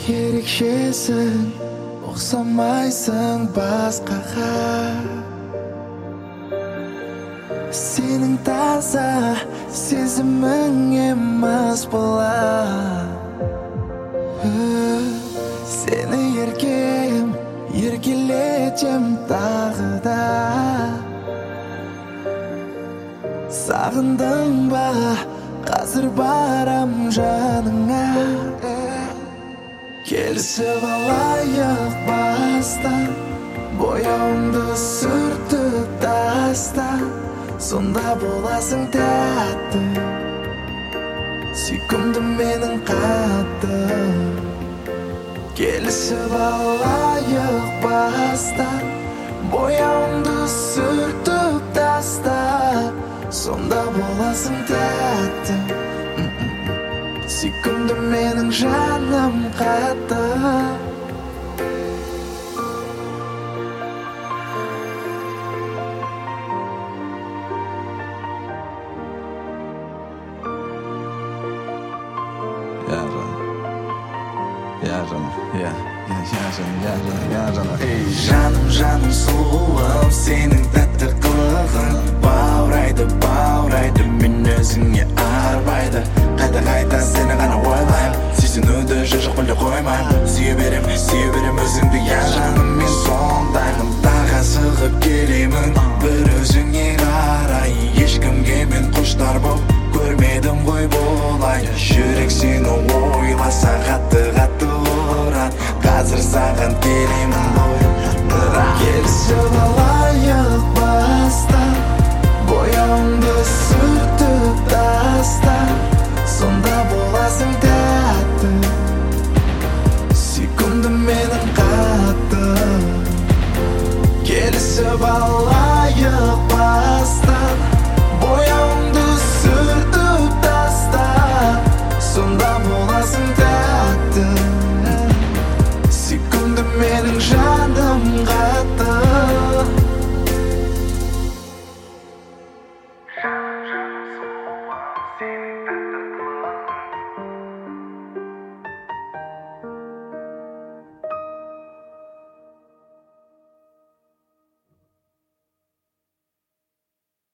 ерекшесің, ұқсамайсың басқаға. Сенің таза сезімің емес бала. Сені еркелетем тағы да. Сағындың ба, қазір барам жаныңа. Келісіп алайық бастан, бояуыңды сүртіп таста. Сонда боласың тәтті, сүйкімді менің қатты. Келісіп алайық бастан, бояуыңды сүртіп таста. Сонда боласың тәтті, сүйкімді менің жаным қатты. Жаным сұлуым, сенің тәтті қылығың баурайды мен өзіңе арбайды. Қайта сені ғана ойлайм, сүйсінуді жоқ мүлде қоймайм. Сүйе берем өзіңді, жаным мен сондаймын. Тағы асығып келемін бір өзіңе қарай. Ешкімге мен құштар боп көрмедім ғой болай. Жүрек сені ойласа қатты ұрат. Қазір саған келемін ғой, бірақ келісіп алайық